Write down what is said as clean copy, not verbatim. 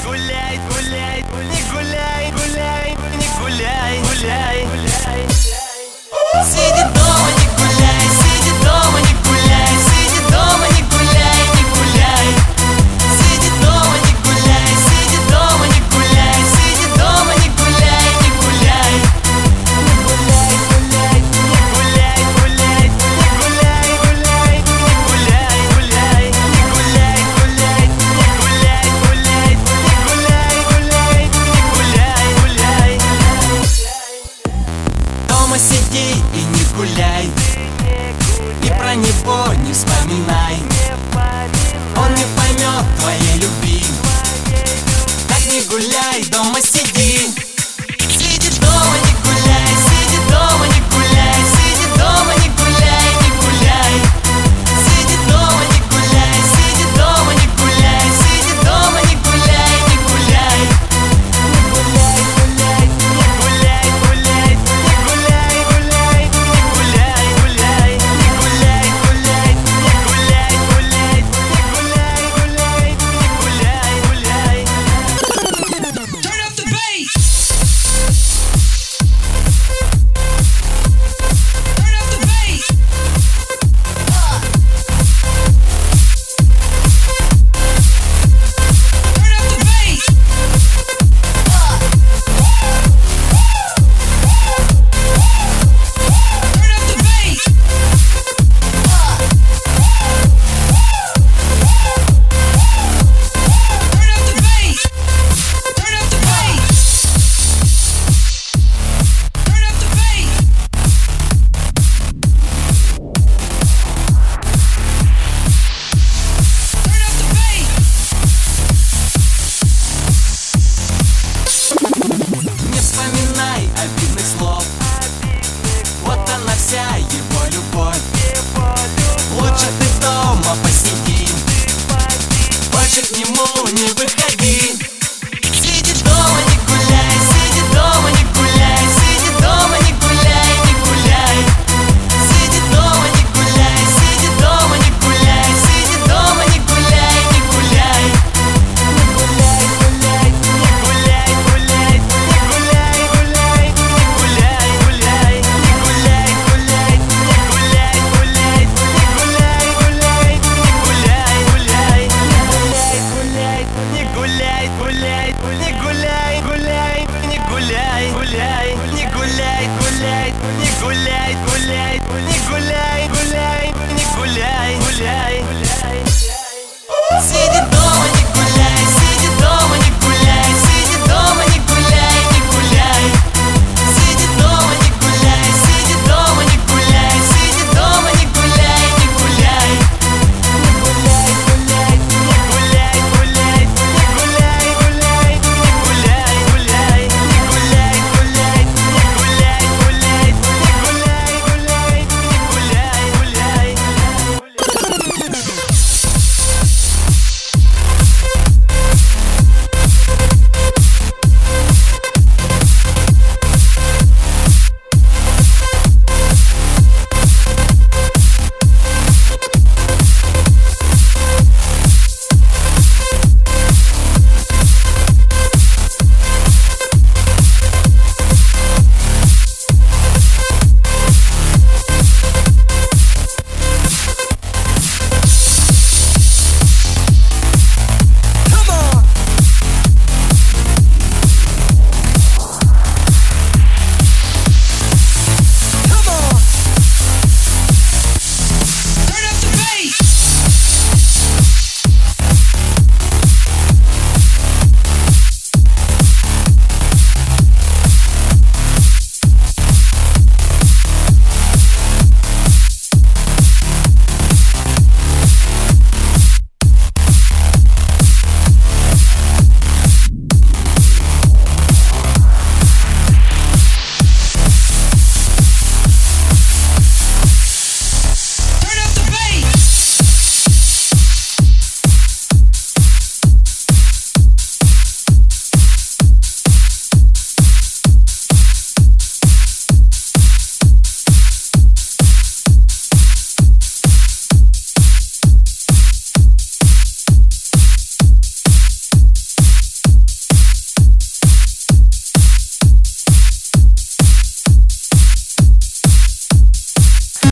гуляй, гуляй, не гуляй, гуляй, не гуляй, гуляй. Сиди дома, не гуляй, сиди дома, не гуляй, сиди дома, не гуляй, не гуляй. Сиди дома, не гуляй, сиди дома, не гуляй, сиди дома, не гуляй, не гуляй. Не гуляй, гуляй, не гуляй, гуляй, не гуляй, гуляй, не гуляй, гуляй, не гуляй, гуляй, не гуляй, гуляй, не гуляй, гуляй. Дома сиди и не гуляй, и про него не вспоминай. Он не поймет твоей любви. Так не гуляй, дома сиди. Сиди дома, не гуляй, сиди дома, не гуляй, сиди дома, не гуляй, не гуляй. Сиди дома, не гуляй, сиди дома, не гуляй, сиди дома, не гуляй, не гуляй. Не гуляй, гуляй, не гуляй, гуляй, не гуляй, гуляй, не гуляй, гуляй, не гуляй, гуляй, не гуляй, гуляй, не гуляй, гуляй, не гуляй, гуляй. Turn up the bass. Turn up the bass. Turn up the bass. Turn up the bass. Turn up the bass. Turn up the bass. Turn up the bass. Turn up the bass. Не вспоминай обидных слов, вот она вся его